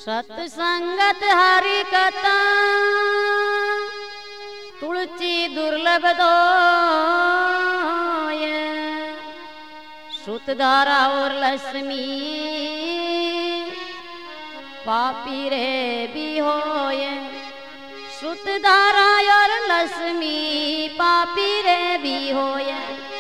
सत्संगत हरि कथा तुलसी दुर्लभ दोय, सुतधारा और लक्ष्मी पापी रे भी होय। सुतधारा और लक्ष्मी पापी रे भी होय।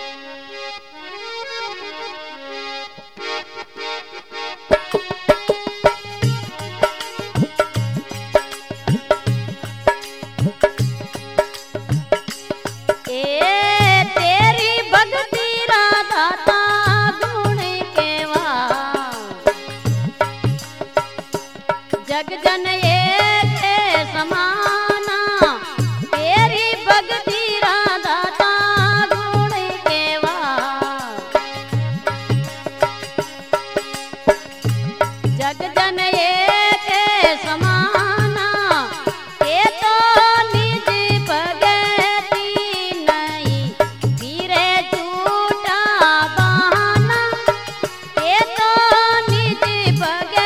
जग जन एक समाना, तेरी भक्ति राधाता गुण केवा। जग जन एक समाना, ये तो निज भगति नहीं, फिरे झूठा बहाना। ये तो निज भगति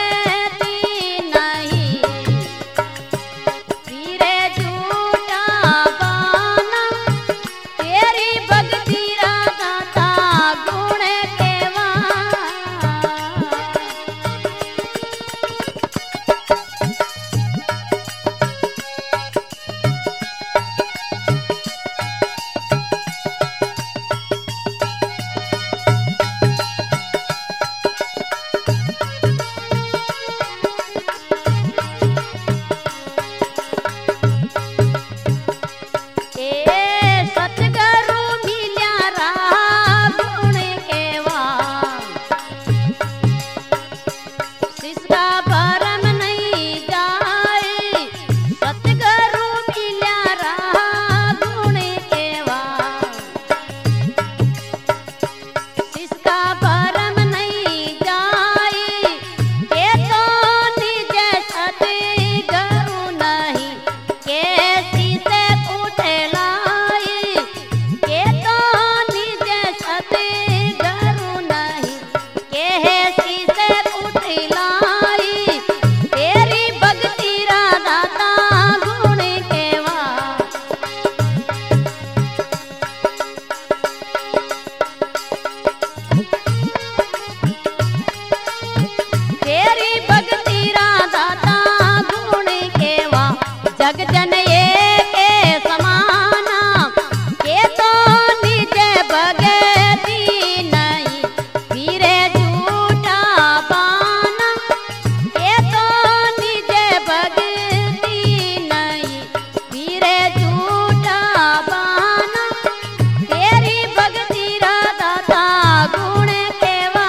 जग जन एक समाना, ये तो निज भगति नहीं, फिरे झूठा बहाना। ये तो निज भगति नहीं, फिरे झूठा बहाना। तेरी भक्ति राधाता गुण केवा।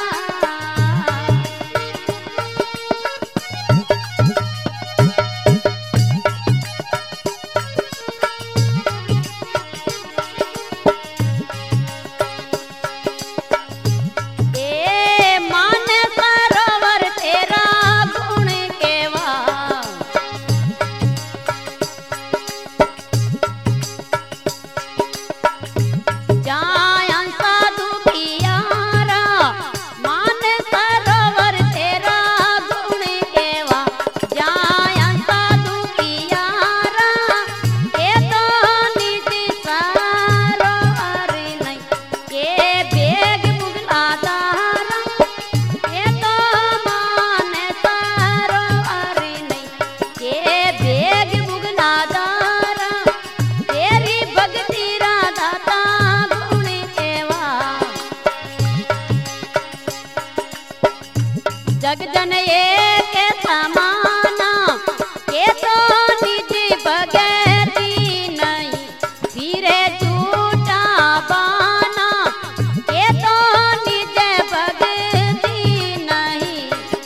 जग जन एक समाना, ये तो निज भगति नहीं, फिरे झूठा बहाना। ये तो निज भगति नहीं,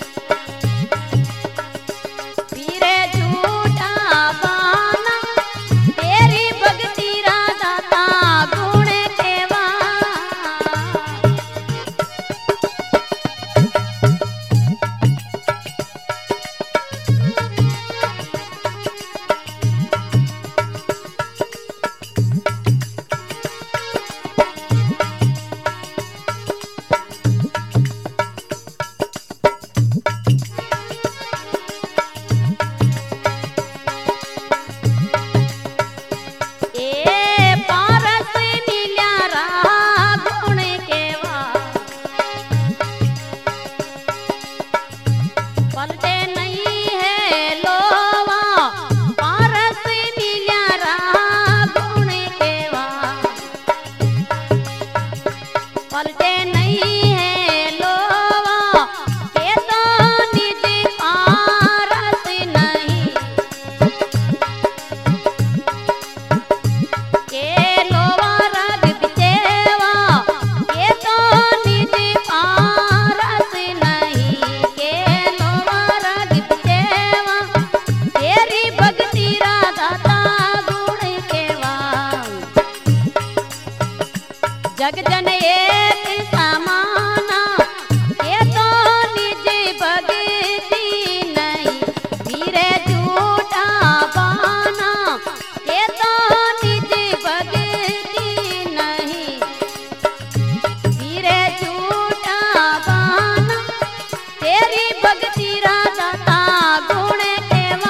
फिरे झूठा बहाना। तेरी भक्ति राधाता गुण केवा। पलटे नहीं है लोवा के तो निज पारस नहीं के लोवा रग बिचेवा के तो निज पारस नहीं के लोवा रग बिचेवा तेरी भक्ति राधा गुण केवा जग जन एक समाना ये तो निज भक्ति नहीं धीरे झूठा बाना ये तो निज भक्ति नहीं धीरे झूठा बाना तेरी भक्ति राधा गुण केवा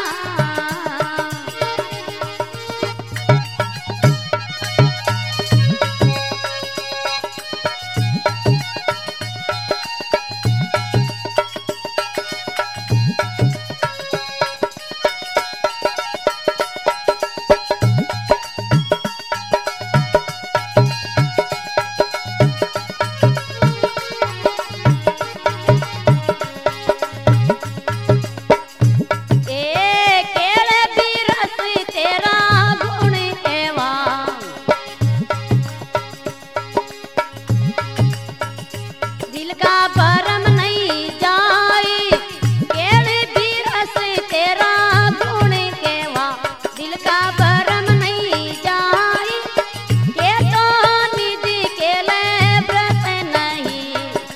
दिल का भरम नहीं जाई केड़ भी रस तेरा गुण केवा दिल का भरम नहीं जाई के तो निज के ले व्रत नहीं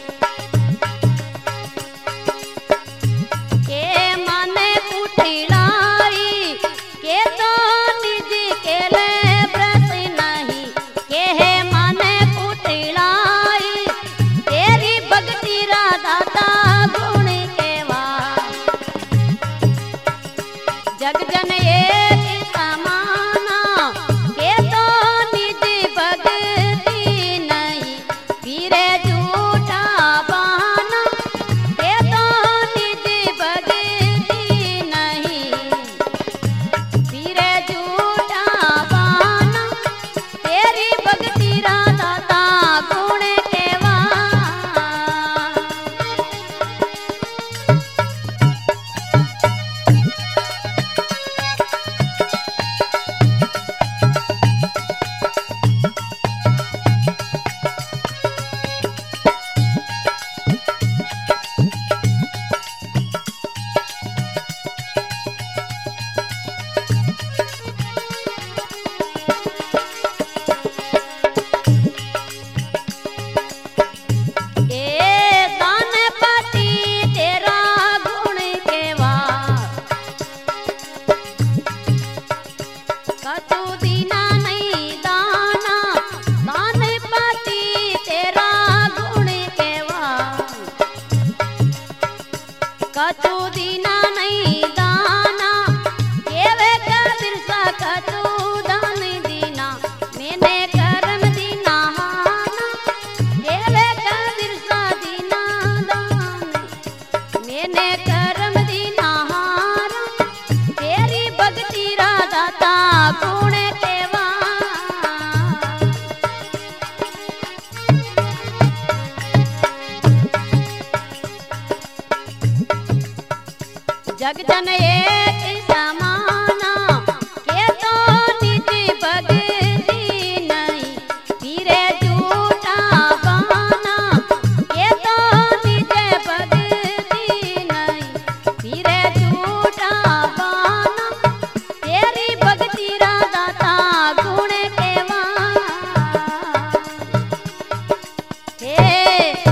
के मन उठिलाई के तो निज के ले व्रत नहीं के है मन उठिलाई तेरी भक्ति राधा गुण केवा जग जन एक समाना के तो निज भक्ति नहीं फिरे झूठा बहाना के तो निज भक्ति नहीं फिरे झूठा बहाना तेरी भक्ति राधा गुण केवा कछु दीना नहीं दाना दान पति तेरा गुण केवा कछु दीना नहीं दाना केवे कबीर सा कछु दान दीना मैंने कर्म दीना हाना केवे कबीर सा दीना दान मैंने कर्म दीना हारा तेरी भक्ति राधा गुण केवा जग जन एक समाना के तो निज भक्ति नहीं फिरे झूठा बहाना के तो निज भक्ति नहीं फिरे झूठा बहाना तेरी भक्ति राधा गुण केवा हे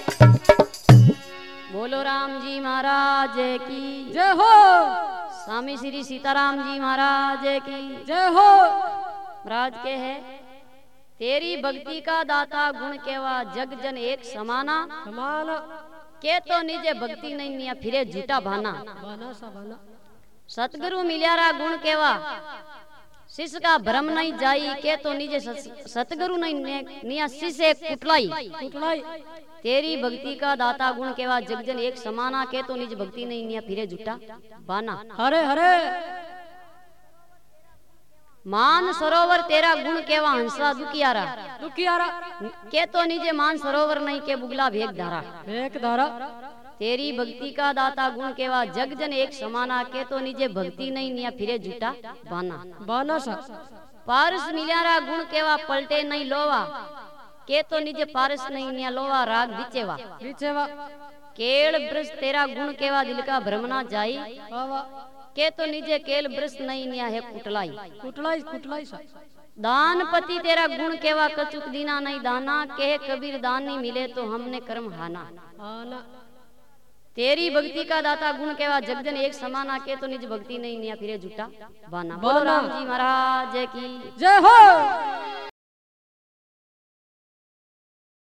बोलो राम जी महाराज की जय हो। स्वामी श्री सीताराम जी महाराज की जय हो। महाराज के है तेरी भक्ति का दाता गुण केवा जग जन एक समाना समाना के तो निजे भक्ति नहीं निया फिरे झूठा भाना बाना सा बाना सतगुरु मिल्यारा गुण केवा शिष्य का भ्रम नहीं जाई के तो निजे सतगुरु नहीं निया शिष्य कुटलाई कुटलाई तेरी भक्ति का दाता गुण केवा जगजन एक समाना के तो निज भक्ति नहीं निया फिरे झूठा बाना हरे हरे मान सरोवर तेरा गुण केवा हंसा दुखियारा दुखियारा के तो निजे मान सरोवर नहीं के बुगला भेग धारा एक धारा तेरी भक्ति का दाता गुण केवा जग जन एक समाना के तो निजे भक्ति नहीं निया फिरे झूठा बाना बाना सा पारस मिल्यारा गुण केवा पलटे नहीं लोवा के तो निजे पारस नहीं निया लोवा राग बिचेवा बिचेवा केल ब्रज तेरा गुण केवा दिल का भ्रमना जाई वावा के तो निजे केल ब्रज नहीं निया है कुटलाई कुटलाई कुटलाई सा दानपति तेरा गुण केवा कचुक दीना नहीं दाना के कबीर दान नहीं मिले तो हमने कर्म हाना आना तेरी भक्ति का दाता गुण केवा जगजन एक समाना के तो निज भक्ति नहीं निया फिरे झूठा बाना बोलो राम जी महाराज की जय हो।